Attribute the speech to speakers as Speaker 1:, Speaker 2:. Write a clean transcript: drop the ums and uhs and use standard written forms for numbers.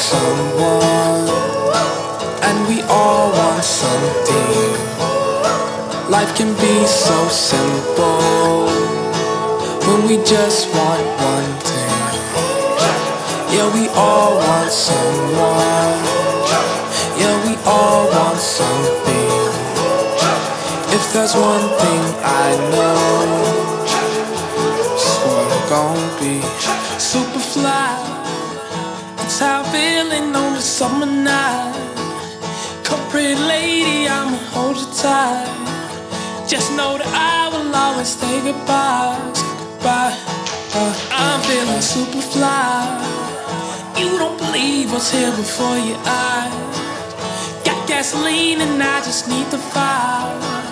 Speaker 1: someone, and we all want something. Life can be so simple when we just want one thing. Yeah, we all want someone. Yeah, we all want something. If there's one thing I know, it's what I'm gonna be. Superfly, it's how I'm feeling on a summer night. Come pretty lady, I'ma hold you tight. Just know that I will always say goodbye, say goodbye. I'm feeling super fly. You don't believe what's here before your eyes. Got gasoline and I just need the fire.